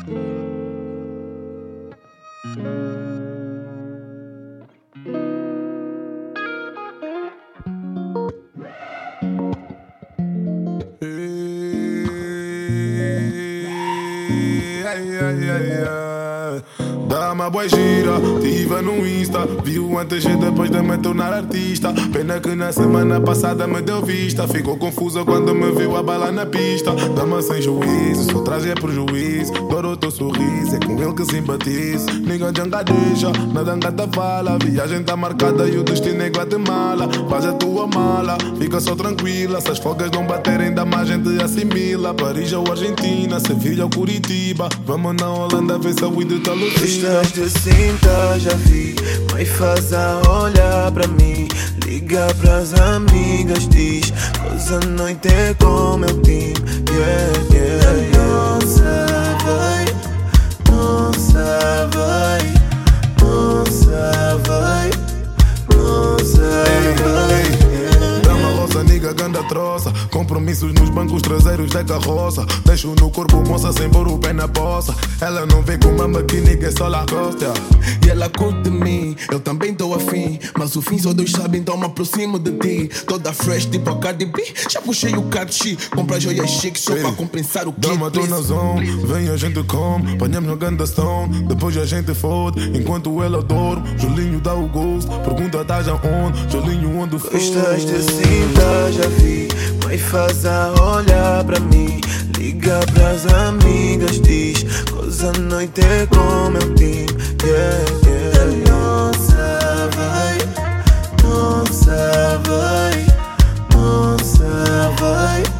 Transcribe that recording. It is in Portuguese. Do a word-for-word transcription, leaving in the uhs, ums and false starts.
Dá-me a boa gira, tive no Insta. Viu antes e depois de me tornar artista. Pena que na semana passada me deu vista. Ficou confusa quando me viu a bala na pista. Dama sem juízo, só traz é prejuízo. Dor o teu sorriso, é com ele que simpatizo. Ninguém janga deixa, nada engata fala. Viagem tá marcada e o destino é Guatemala. Faz a tua mala, fica só tranquila. Se as folgas não baterem, ainda mais gente assimila. Paris ou Argentina, Sevilha ou Curitiba. Vamos na Holanda ver se a weed tá lucida. Estás de cinta, já vi. Mãe faz a olhar pra mim. Liga pras amigas, diz hoje a noite é com meu time. Yeah, yeah, yeah. Nossa, vai, nossa, vai, nossa, vai, nossa, vai. Roça, niga, ganda troça. Compromissos nos bancos traseiros da carroça. Deixo no corpo moça sem pôr o pé na poça. Ela não vê com mama que nigga é só la costa. E ela curte de mim, eu também tô afim. Mas o fim só Deus sabe, então me aproximo de ti. Toda fresh tipo a Cardi B. Já puxei o catchy. Compra joias chiques só pra compensar o kit. Dama, tô na zone, vem a gente come. Panhamos no ganda stone, depois a gente fode. Enquanto ela dorme, Julinho dá o gosto. Pergunta tá já onde, Julinho onde foi. Estás de cinta, já vi. Mãe faz a olhar pra mim. Liga pras amigas, diz hoje a noite é com meu time. Yeah, yeah. Nossa, vai, nossa, vai, nossa, vai.